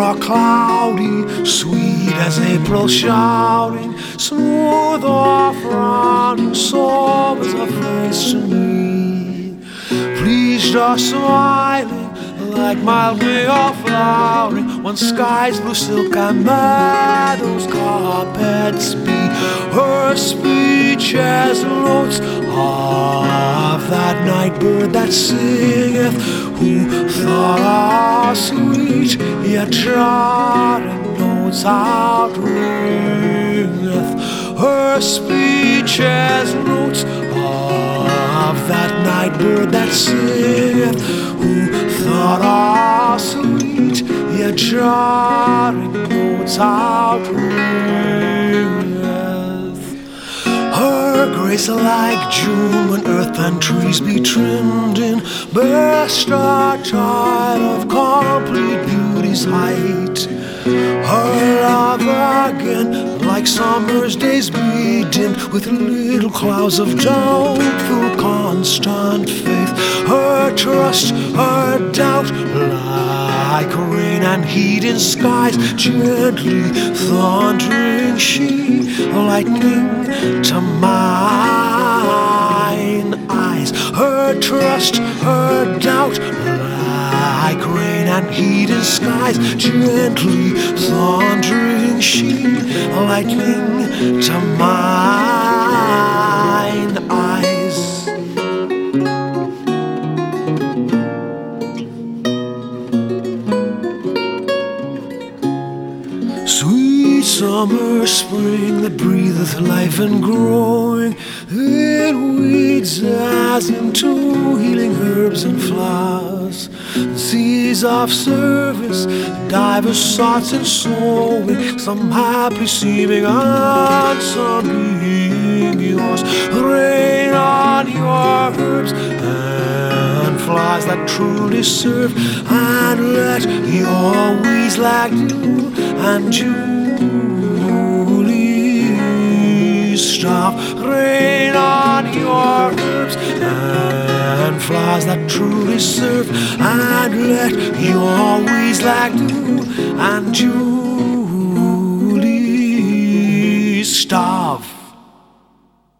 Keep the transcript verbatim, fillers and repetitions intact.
are cloudy, sweet as April shouting, smooth or frowning, so is a face to me. Pleased or smiling, like mild May or flowering, when skies blue silk and meadows carpets be. Her speech as notes of that night bird that singeth, who thought are sweet, yet charming notes outringeth. Her speech as notes of that night bird that singeth, who thought are sweet, yet charming notes outringeth. Her grace like June, when earth and trees be trimmed in best attire of complete beauty's height. Her love again, like summer's days be dimmed with little clouds of doubtful constant faith. Her trust, her doubt, like rain and heat in skies, gently thundering she, lightning to mine eyes. Her trust, her doubt, like rain and heat in skies, gently thundering she, lightning to mine eyes. Sweet summer spring that breatheth life and growing in weeds as into healing herbs and flowers. Seas of service, divers thoughts and sowing, some happy seeming and some being yours. Rain on your herbs and flies that truly serve, and let your weeds like dew and Julie stop. Rain on your herbs and flies that truly serve, and let your weeds like dew and Julie starve.